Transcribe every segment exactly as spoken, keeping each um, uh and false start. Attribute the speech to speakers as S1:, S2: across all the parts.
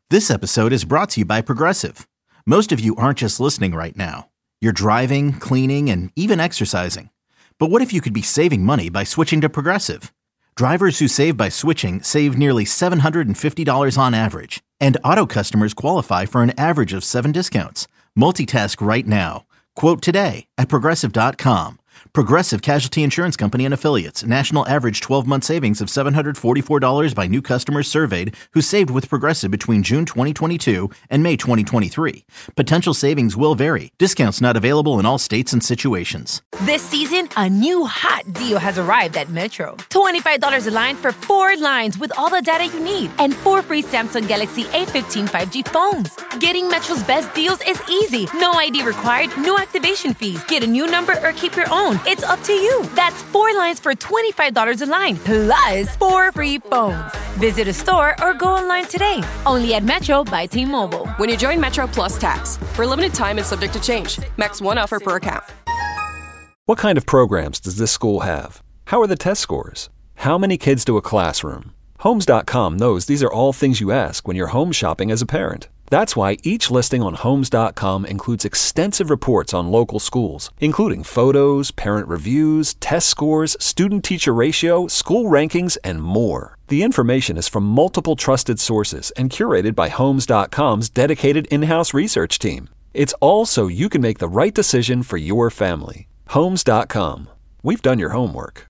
S1: This episode is brought to you by Progressive. Most of you aren't just listening right now. You're driving, cleaning, and even exercising. But what if you could be saving money by switching to Progressive? Drivers who save by switching save nearly seven hundred fifty dollars on average. And auto customers qualify for an average of seven discounts. Multitask right now. Quote today at Progressive dot com. Progressive Casualty Insurance Company and Affiliates. National average twelve-month savings of seven hundred forty-four dollars by new customers surveyed who saved with Progressive between June twenty twenty-two and May twenty twenty-three. Potential savings will vary. Discounts not available in all states and situations.
S2: This season, a new hot deal has arrived at Metro. twenty-five dollars a line for four lines with all the data you need and four free Samsung Galaxy A fifteen five G phones. Getting Metro's best deals is easy. No I D required, no activation fees. Get a new number or keep your own. It's up to you. That's four lines for twenty-five dollars a line, plus four free phones. Visit a store or go online today. Only at Metro by T-Mobile.
S3: When you join Metro Plus Tax, for a limited time and subject to change. Max one offer per account.
S4: What kind of programs does this school have? How are the test scores? How many kids to a classroom? Homes dot com knows these are all things you ask when you're home shopping as a parent. That's why each listing on Homes dot com includes extensive reports on local schools, including photos, parent reviews, test scores, student-teacher ratio, school rankings, and more. The information is from multiple trusted sources and curated by Homes dot com's dedicated in-house research team. It's all so you can make the right decision for your family. Homes dot com. We've done your homework.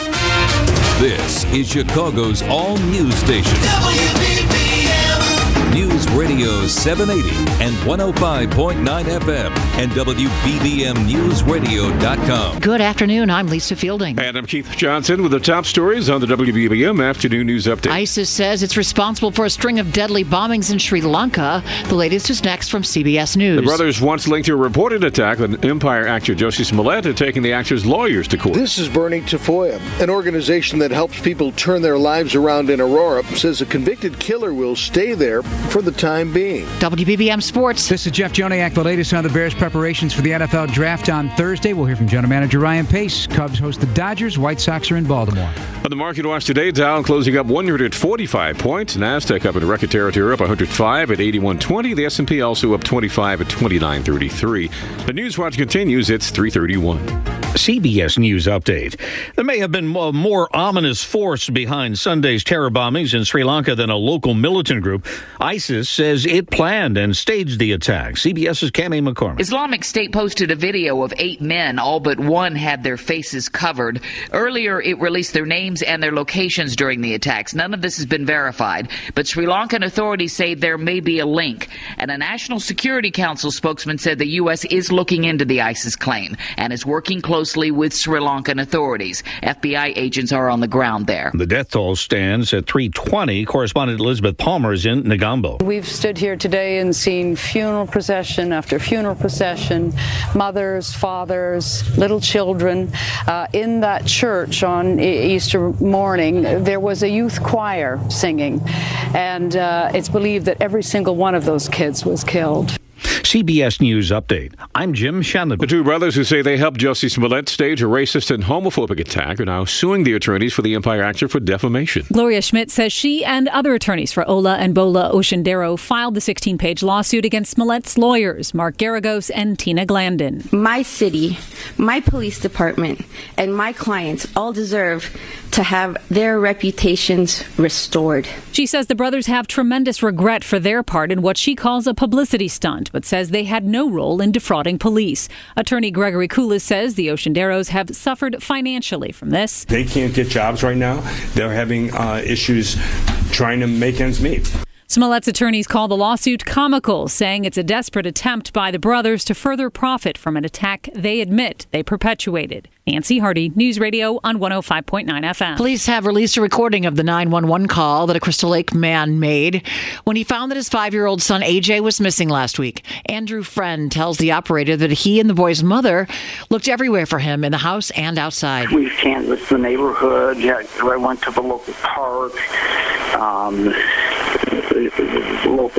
S5: This is Chicago's all-news station. W B B M. News Radio seven eighty and one oh five point nine F M and W B B M News Radio dot com.
S6: Good afternoon. I'm Lisa Fielding.
S7: And I'm Keith Johnson with the top stories on the W B B M Afternoon News Update.
S6: ISIS says it's responsible for a string of deadly bombings in Sri Lanka. The latest is next from C B S News.
S7: The brothers once linked to a reported attack on Empire actor Jussie Smollett and taking the actor's lawyers to court.
S8: This is Bernie Tafoya, an organization that helps people turn their lives around in Aurora, says a convicted killer will stay there for the time being.
S6: W B B M Sports.
S9: This is Jeff Joniak, the latest on the Bears' preparations for the N F L Draft on Thursday. We'll hear from General Manager Ryan Pace. Cubs host the Dodgers. White Sox are in Baltimore.
S7: On the market watch today, Dow closing up one hundred forty-five points. NASDAQ up in record territory, up one hundred five at eighty-one twenty. The S and P also up twenty-five at twenty-nine thirty-three. The news watch continues. It's three thirty-one.
S10: C B S News Update. There may have been a more ominous force behind Sunday's terror bombings in Sri Lanka than a local militant group. ISIS says it planned and staged the attack. CBS's Cami McCormick.
S11: Islamic State posted a video of eight men. All but one had their faces covered. Earlier, it released their names and their locations during the attacks. None of this has been verified, but Sri Lankan authorities say there may be a link. And a National Security Council spokesman said the U S is looking into the ISIS claim and is working closely closely with Sri Lankan authorities. F B I agents are on the ground there.
S10: The death toll stands at three twenty. Correspondent Elizabeth Palmer is in Negombo.
S12: We've stood here today and seen funeral procession after funeral procession, mothers, fathers, little children. Uh, in that church on e- Easter morning, there was a youth choir singing, and uh, it's believed that every single one of those kids was killed.
S10: C B S News Update. I'm Jim Shannon.
S7: The two brothers who say they helped Jussie Smollett stage a racist and homophobic attack are now suing the attorneys for the Empire actor for defamation.
S13: Gloria Schmidt says she and other attorneys for Ola and Bola Oshundero filed the sixteen-page lawsuit against Smollett's lawyers, Mark Garagos and Tina Glandon.
S14: My city, my police department, and my clients all deserve to have their reputations restored.
S13: She says the brothers have tremendous regret for their part in what she calls a publicity stunt, but says they had no role in defrauding police. Attorney Gregory Koulis says the Oshunderos have suffered financially from this.
S15: They can't get jobs right now. They're having uh, issues trying to make ends meet.
S13: Smollett's attorneys call the lawsuit comical, saying it's a desperate attempt by the brothers to further profit from an attack they admit they perpetuated. Nancy Hardy, News Radio on one oh five point nine F M.
S6: Police have released a recording of the nine one one call that a Crystal Lake man made when he found that his five-year-old son A J was missing last week. Andrew Friend tells the operator that he and the boy's mother looked everywhere for him in the house and outside.
S16: We canvassed the neighborhood. I went to the local park. Um, the local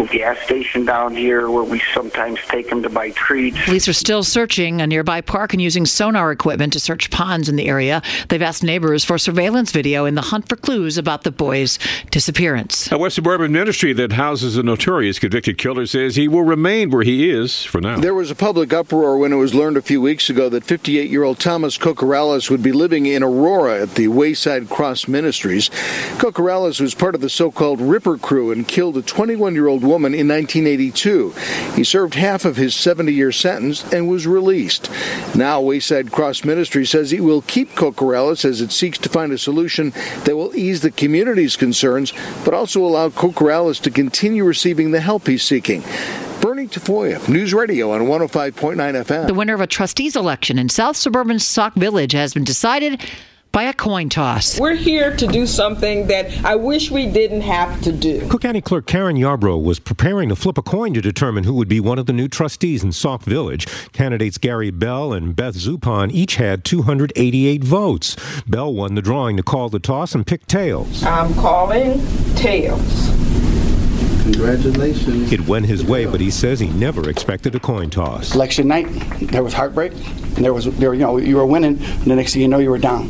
S16: local gas station down here where we sometimes take them to buy treats.
S6: Police are still searching a nearby park and using sonar equipment to search ponds in the area. They've asked neighbors for surveillance video in the hunt for clues about the boy's disappearance.
S7: A West Suburban ministry that houses a notorious convicted killer says he will remain where he is for now.
S8: There was a public uproar when it was learned a few weeks ago that fifty-eight-year-old Thomas Cocorales would be living in Aurora at the Wayside Cross Ministries. Cocorales was part of the so-called Ripper Crew and killed a twenty-one-year-old woman in nineteen eighty-two. He served half of his seventy-year sentence and was released. Now, Wayside Cross Ministry says it will keep Cocorales as it seeks to find a solution that will ease the community's concerns, but also allow Cocorales to continue receiving the help he's seeking. Bernie Tafoya, News Radio on one oh five point nine F M.
S6: The winner of a trustees election in South Suburban Sauk Village has been decided by a coin toss.
S17: We're here to do something that I wish we didn't have to do.
S18: Cook County Clerk Karen Yarbrough was preparing to flip a coin to determine who would be one of the new trustees in Sauk Village. Candidates Gary Bell and Beth Zupan each had two hundred eighty-eight votes. Bell won the drawing to call the toss and pick tails.
S17: I'm calling tails.
S18: Congratulations. It went his way, but he says he never expected a coin toss.
S19: Election night, there was heartbreak. And there was, there, you know, you were winning, and the next thing you know, you were down.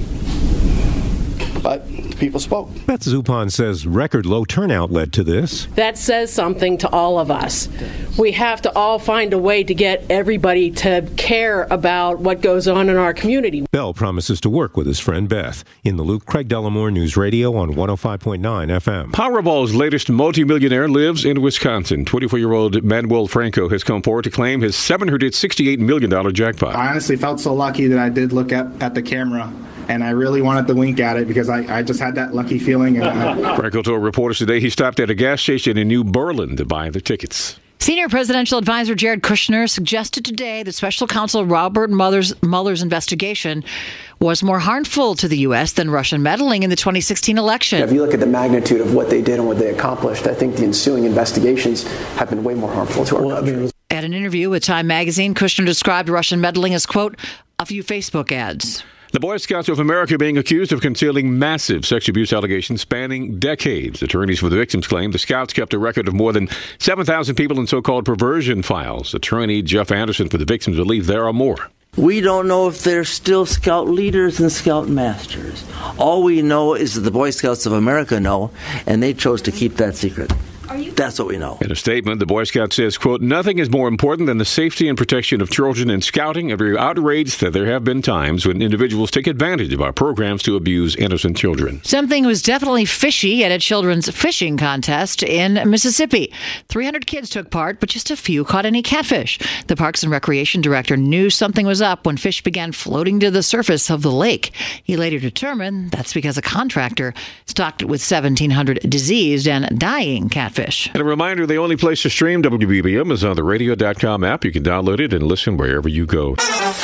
S19: But people spoke.
S18: Beth Zupan says record low turnout led to this.
S20: That says something to all of us. We have to all find a way to get everybody to care about what goes on in our community.
S18: Bell promises to work with his friend Beth. In the loop, Craig Dellamore, News Radio on one oh five point nine F M.
S7: Powerball's latest multimillionaire lives in Wisconsin. twenty-four-year-old Manuel Franco has come forward to claim his seven hundred sixty-eight million dollars jackpot.
S21: I honestly felt so lucky that I did look up at the camera. And I really wanted to wink at it because I, I just had that lucky feeling. And I...
S7: Franco told reporters today he stopped at a gas station in New Berlin to buy the tickets.
S6: Senior presidential advisor Jared Kushner suggested today that special counsel Robert Mueller's, Mueller's investigation was more harmful to the U S than Russian meddling in the twenty sixteen election.
S22: If you look at the magnitude of what they did and what they accomplished, I think the ensuing investigations have been way more harmful to our well, country. I mean,
S6: At an interview with Time magazine, Kushner described Russian meddling as, quote, a few Facebook ads.
S7: The Boy Scouts of America being accused of concealing massive sex abuse allegations spanning decades. Attorneys for the victims claim the Scouts kept a record of more than seven thousand people in so-called perversion files. Attorney Jeff Anderson for the victims believes there are more.
S23: We don't know if they're still Scout leaders and Scout masters. All we know is that the Boy Scouts of America know, and they chose to keep that secret. That's what we know.
S7: In a statement, the Boy Scout says, quote, nothing is more important than the safety and protection of children in scouting. Every outrage that there have been times when individuals take advantage of our programs to abuse innocent children.
S6: Something was definitely fishy at a children's fishing contest in Mississippi. three hundred kids took part, but just a few caught any catfish. The Parks and Recreation Director knew something was up when fish began floating to the surface of the lake. He later determined that's because a contractor stocked it with seventeen hundred diseased and dying catfish.
S7: And a reminder, the only place to stream W B B M is on the radio dot com app. You can download it and listen wherever you go.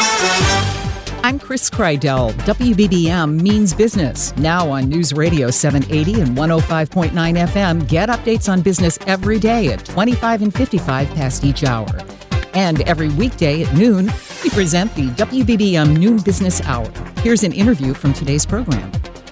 S24: I'm Chris Kreidel. W B B M means business. Now on News Radio seven eighty and one oh five point nine F M. Get updates on business every day at twenty-five and fifty-five past each hour. And every weekday at noon, we present the W B B M Noon Business Hour. Here's an interview from today's program.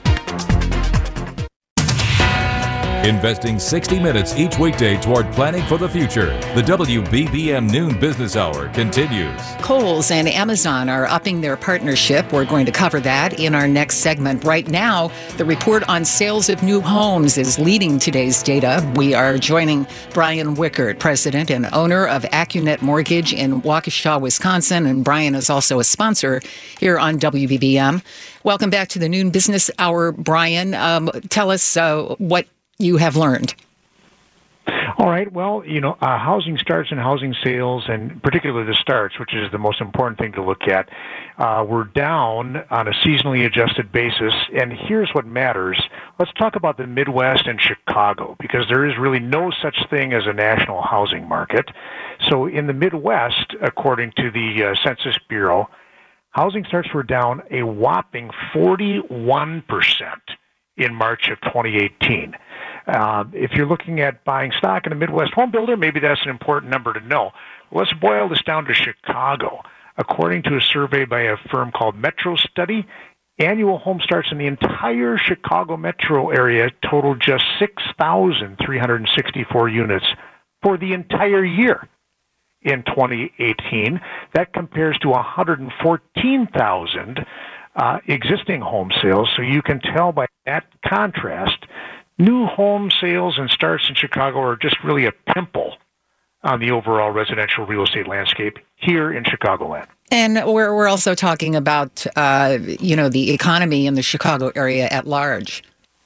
S5: Investing sixty minutes each weekday toward planning for the future. The W B B M Noon Business Hour continues.
S24: Kohl's and Amazon are upping their partnership. We're going to cover that in our next segment. Right now, the report on sales of new homes is leading today's data. We are joining Brian Wickert, president and owner of AccuNet Mortgage in Waukesha, Wisconsin. And Brian is also a sponsor here on W B B M. Welcome back to the Noon Business Hour, Brian. Um, tell us uh, what you have learned.
S25: All right. Well, you know, uh, housing starts and housing sales, and particularly the starts, which is the most important thing to look at, uh, we're down on a seasonally adjusted basis. And here's what matters. Let's talk about the Midwest and Chicago, because there is really no such thing as a national housing market. So in the Midwest, according to the uh, Census Bureau, housing starts were down a whopping forty-one percent in March of twenty eighteen. Uh, if you're looking at buying stock in a Midwest home builder, maybe that's an important number to know. Let's boil this down to Chicago. According to a survey by a firm called Metro Study, annual home starts in the entire Chicago metro area totaled just six thousand three hundred sixty-four units for the entire year in twenty eighteen. That compares to one hundred fourteen thousand uh, existing home sales. So you can tell by that contrast, new home sales and starts in Chicago are just really a pimple on the overall residential real estate landscape here in Chicagoland.
S24: And we're we're also talking about, uh, you know, the economy in the Chicago area at large.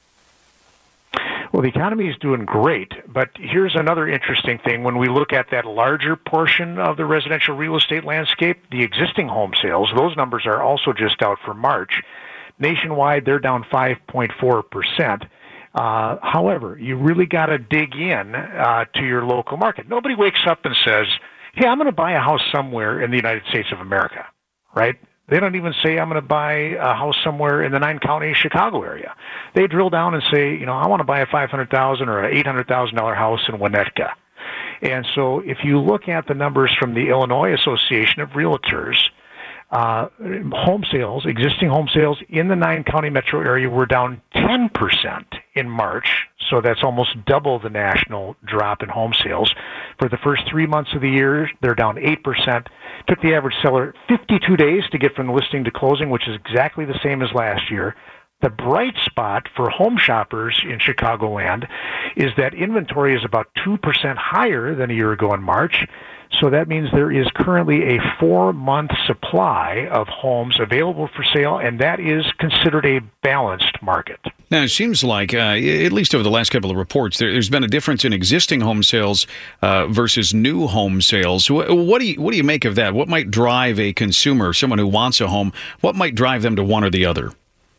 S25: Well, the economy is doing great, but here's another interesting thing. When we look at that larger portion of the residential real estate landscape, the existing home sales, those numbers are also just out for March. Nationwide, they're down five point four percent. Uh, however, you really got to dig in uh, to your local market. Nobody wakes up and says, hey, I'm going to buy a house somewhere in the United States of America, right? They don't even say, I'm going to buy a house somewhere in the nine-county Chicago area. They drill down and say, you know, I want to buy a five hundred thousand dollars or an eight hundred thousand dollars house in Winnetka. And so if you look at the numbers from the Illinois Association of Realtors, uh, home sales, existing home sales in the nine-county metro area were down ten percent in March. So that's almost double the national drop in home sales. For the first three months of the year, they're down eight percent. Took the average seller fifty-two days to get from listing to closing, which is exactly the same as last year. The bright spot for home shoppers in Chicagoland is that inventory is about two percent higher than a year ago in March. So that means there is currently a four-month supply of homes available for sale, and that is considered a balanced market.
S1: Now, it seems like, uh, at least over the last couple of reports, there, there's been a difference in existing home sales uh, versus new home sales. What, what do you what do you make of that? What might drive a consumer, someone who wants a home, what might drive them to one or the other?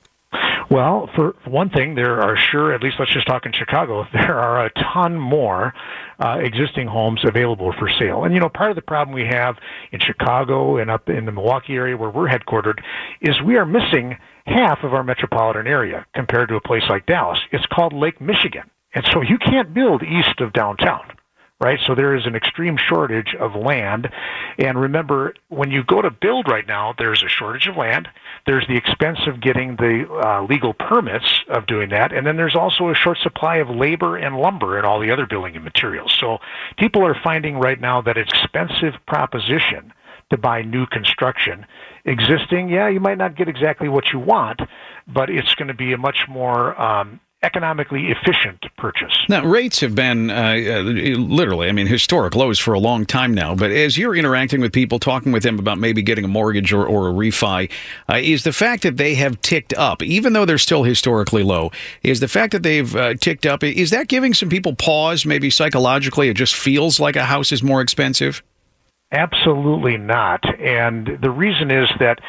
S25: Well, for one thing, there are sure, at least let's just talk in Chicago, there are a ton more uh, existing homes available for sale. And, you know, part of the problem we have in Chicago and up in the Milwaukee area where we're headquartered is we are missing half of our metropolitan area compared to a place like Dallas. It's called Lake Michigan. And so you can't build east of downtown, right? So there is an extreme shortage of land. And remember, when you go to build right now, there's a shortage of land. There's the expense of getting the uh, legal permits of doing that. And then there's also a short supply of labor and lumber and all the other building and materials. So people are finding right now that it's an expensive proposition to buy new construction. Existing, yeah, you might not get exactly what you want, but it's going to be a much more um, economically efficient purchase.
S1: Now, rates have been uh, uh, literally, I mean, historic lows for a long time now. But as you're interacting with people, talking with them about maybe getting a mortgage or, or a refi, uh, is the fact that they have ticked up, even though they're still historically low, is the fact that they've uh, ticked up, is that giving some people pause, maybe psychologically? It just feels like a house is more expensive?
S25: Absolutely not. And the reason is that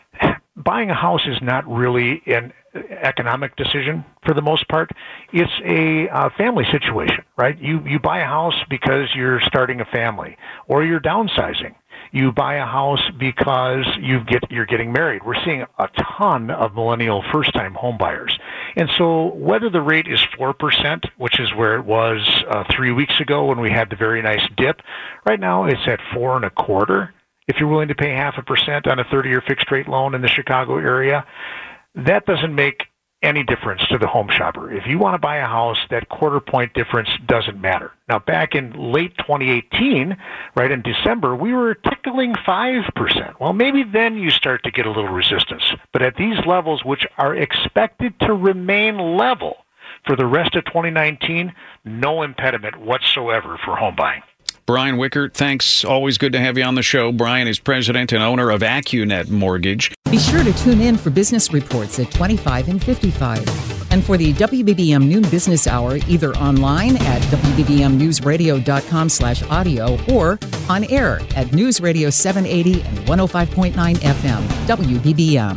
S25: buying a house is not really an economic decision for the most part. It's a uh, family situation, right? You you buy a house because you're starting a family or you're downsizing. You buy a house because you get you're getting married. We're seeing a ton of millennial first-time home buyers. And so whether the rate is four percent, which is where it was uh, three weeks ago when we had the very nice dip, right now it's at four and a quarter. If you're willing to pay half a percent on a thirty-year fixed-rate loan in the Chicago area, that doesn't make any difference to the home shopper. If you want to buy a house, that quarter point difference doesn't matter. Now, back in late twenty eighteen, right in December, we were tickling five percent. Well, maybe then you start to get a little resistance. But at these levels, which are expected to remain level for the rest of twenty nineteen, no impediment whatsoever for home buying.
S1: Brian Wickert, thanks. Always good to have you on the show. Brian is president and owner of AccuNet Mortgage.
S2: Be sure to tune in for business reports at twenty-five and fifty-five. And for the W B B M Noon Business Hour, either online at W B B M news radio dot com slash audio or on air at News Radio seven eighty and one oh five point nine F M, W B B M.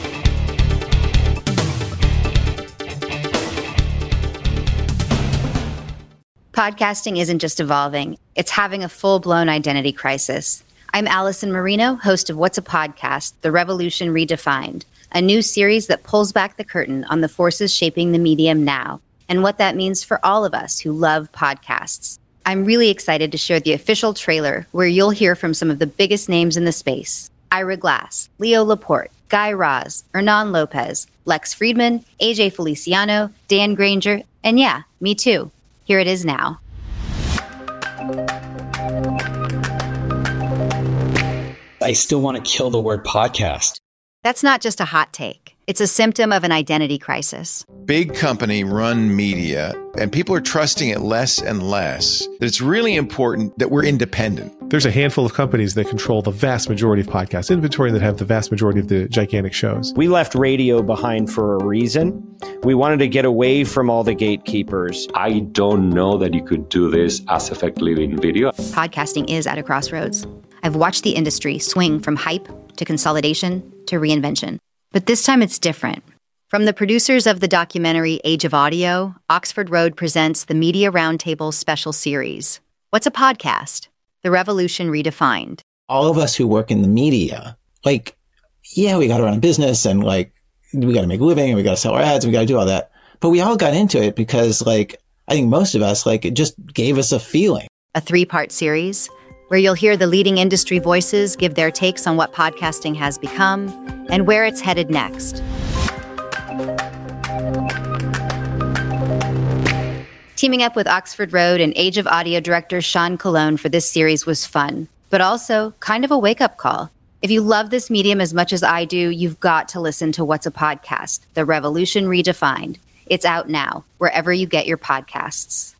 S3: Podcasting isn't just evolving, it's having a full-blown identity crisis. I'm Allison Marino, host of What's a Podcast? The Revolution Redefined, a new series that pulls back the curtain on the forces shaping the medium now and what that means for all of us who love podcasts. I'm really excited to share the official trailer where you'll hear from some of the biggest names in the space. Ira Glass, Leo Laporte, Guy Raz, Hernan Lopez, Lex Friedman, A J Feliciano, Dan Granger, and yeah, me too. Here it is now.
S4: I still want to kill the word podcast.
S3: That's not just a hot take. It's a symptom of an identity crisis.
S9: Big company run media, and people are trusting it less and less. That it's really important that we're independent.
S10: There's a handful of companies that control the vast majority of podcast inventory that have the vast majority of the gigantic shows.
S11: We left radio behind for a reason. We wanted to get away from all the gatekeepers.
S12: I don't know that you could do this as effectively in video.
S3: Podcasting is at a crossroads. I've watched the industry swing from hype to consolidation to reinvention. But this time it's different. From the producers of the documentary Age of Audio, Oxford Road presents the Media Roundtable special series. What's a podcast? The Revolution Redefined.
S26: All of us who work in the media, like, yeah, we got to run a business and like, we got to make a living and we got to sell our ads and we got to do all that. But we all got into it because like, I think most of us, like, it just gave us a feeling.
S3: A three-part series where you'll hear the leading industry voices give their takes on what podcasting has become and where it's headed next. Teaming up with Oxford Road and Age of Audio director Sean Colon for this series was fun, but also kind of a wake-up call. If you love this medium as much as I do, you've got to listen to What's a Podcast? The Revolution Redefined. It's out now, wherever you get your podcasts.